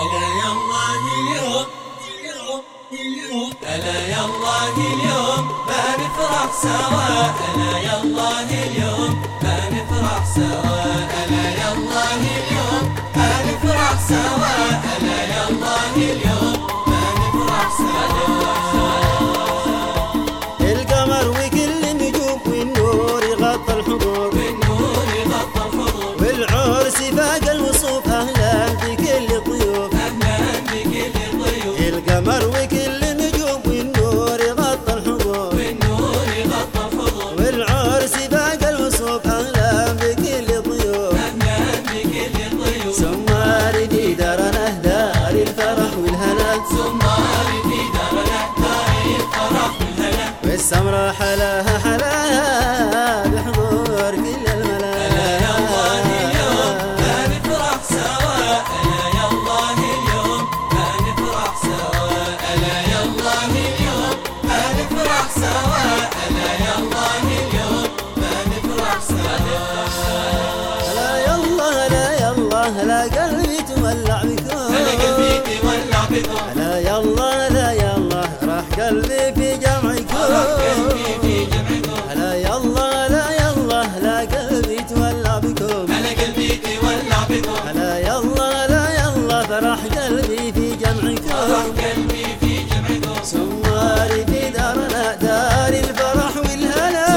ألا يالله اليوم ألا يالله اليوم ما نفرح سوا ألا يالله اليوم ما نفرح سوا ألا يالله اليوم ما نفرح سوا ألا يالله اليوم ما نفرح سوا. القمر وكل النجوم والنور يغطى الحضور والعرس فاق الوصوف أهلا بكل الضيوف القمر وكل النجوم والنور يغطى الحضور والعرس فاق الوصوف أهلا بكل الضيوف سمار في دارنا دار الفرح والهنا والسمرة حلاها حلاها بحضور كل الملا. ألا يالله اليوم ما نفرح سوا ألا يالله اليوم ما نفرح سوا ألا يالله اليوم ما نفرح سوا ألا يالله اليوم ما نفرح سوا. لا يالله لا يالله لا قلبي تولع بكم لا يالله لا يالله راح قلبي في جمعكم لا يالله لا يالله لا قلبي تولع بكم لا يالله لا يالله فرح قلبي في جمعكم سماري في دارنا دار الفرح والهنا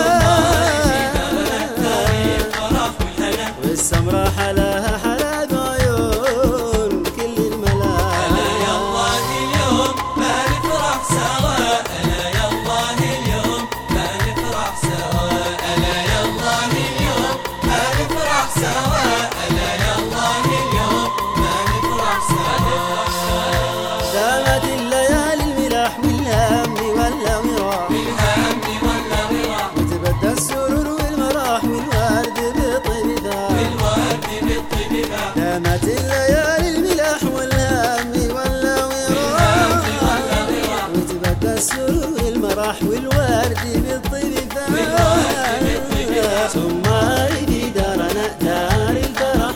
والسمرة حلاها حلا بعيون كل الملا. ألا يالله اليوم ما نفرح سوا ألا يالله اليوم ما نفرح سوا ألا يالله اليوم ما نفرح سوا ألا يالله اليوم ما نفرح سوا. دامت الليالي الملاح والهم والأمراح وتبدى السرور والمراح والورد بالطيب ذا دامت الليالي الملاح والهم والأمراح وتبدى السرور والمراح والورد بالطيب ذا سماري في دارنا دار الفرح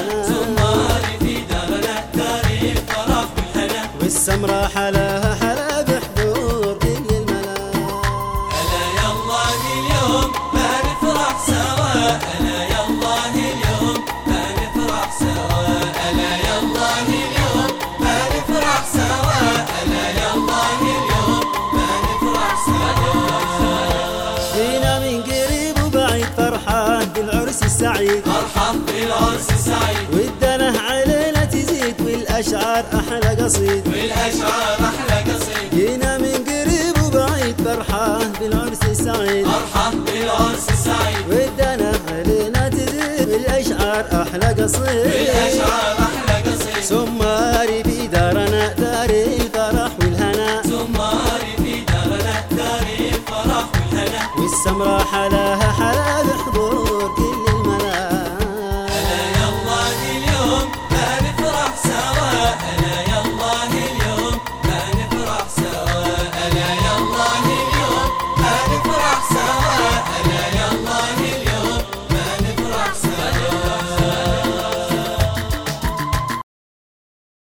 والهنا والسمرة حلاها حلا بحضور كل الملا. ألا يالله اليوم ما نفرح سوا ألا يالله اليوم ما نفرح سوا ألا يالله اليوم ما نفرح سوا ألا يالله اليوم ما نفرح سوا. جينا من قريب وبعيد فرحان بالعرس السعيد والدنه علينا تزيد والأشعار أحلى قصيد جينا من قريب وبعيد فرحان بالعرس السعيد والدنه علينا تزيد والأشعار أحلى قصيد سماري في دارنا دار الفرح والهنا والسمرة حلاها حلا